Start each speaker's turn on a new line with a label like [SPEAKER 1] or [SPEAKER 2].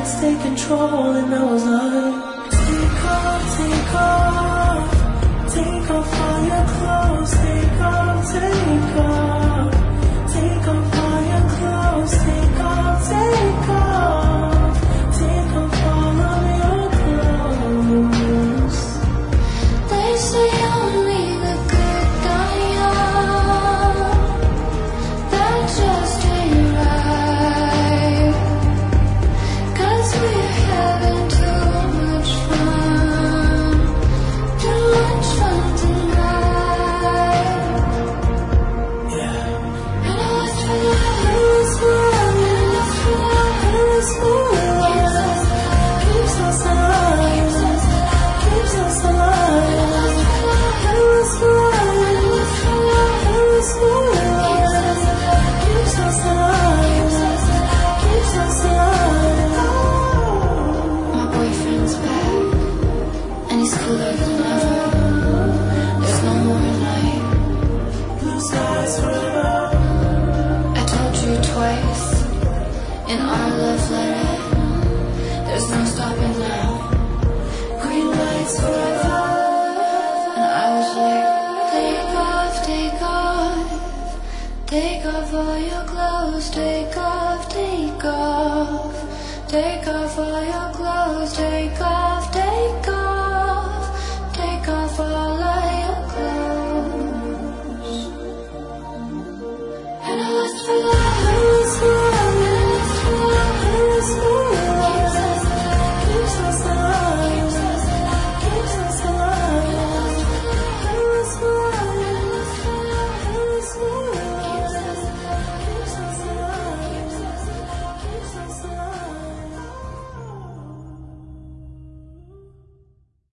[SPEAKER 1] take control, and I was like, take off, take off, take off all your clothes, take off, take off, take off all your clothes, take off, take off, take off all of your clothes.
[SPEAKER 2] They say only the good die young. That just ain't right. 'Cause we're having too much fun, too much fun tonight.
[SPEAKER 1] Yeah.
[SPEAKER 2] And I was for love, and I for love,
[SPEAKER 1] keeps us alive, keeps us alive, keeps us alive, keeps us alive, keeps us alive.
[SPEAKER 2] my boyfriend's back, and he's cooler than ever. There's no more night.
[SPEAKER 1] Blue skies forever.
[SPEAKER 2] I told you twice in our love letter, there's no stopping now.
[SPEAKER 1] Green lights forever.
[SPEAKER 2] And I was like, take off, take off, take off all your clothes, take off, take off, take off all your